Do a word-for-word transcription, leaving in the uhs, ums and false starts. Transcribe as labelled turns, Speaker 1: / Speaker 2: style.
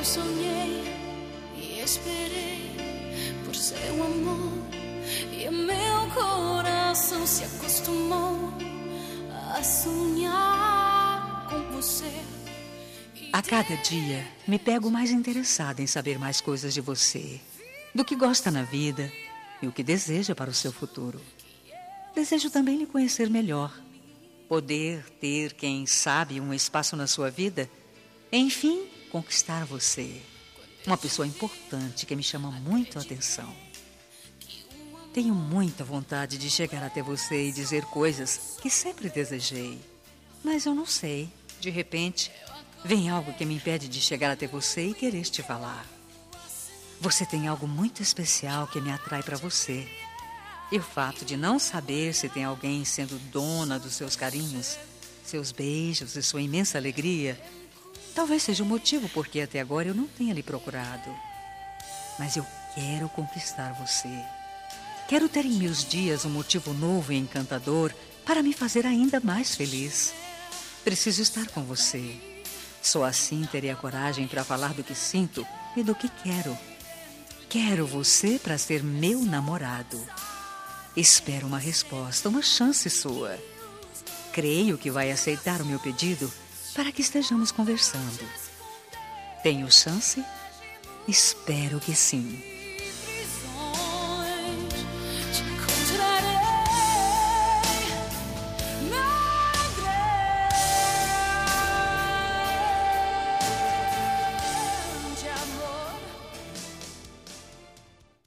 Speaker 1: sonhei e esperei por seu amor, e meu coração se acostumou a sonhar com você.
Speaker 2: A cada dia me pego mais interessada em saber mais coisas de você, do que gosta na vida e o que deseja para o seu futuro. Desejo também lhe conhecer melhor, poder ter, quem sabe, um espaço na sua vida, enfim, conquistar você, uma pessoa importante que me chama muito a atenção. Tenho muita vontade de chegar até você e dizer coisas que sempre desejei, mas eu não sei, de repente, vem algo que me impede de chegar até você e querer te falar. Você tem algo muito especial que me atrai para você. E o fato de não saber se tem alguém sendo dona dos seus carinhos, seus beijos e sua imensa alegria, talvez seja o motivo por que até agora eu não tenha lhe procurado. Mas eu quero conquistar você. Quero ter em meus dias um motivo novo e encantador para me fazer ainda mais feliz. Preciso estar com você. Só assim terei a coragem para falar do que sinto e do que quero. Quero você para ser meu namorado. Espero uma resposta, uma chance sua. Creio que vai aceitar o meu pedido para que estejamos conversando. Tenho chance? Espero que sim.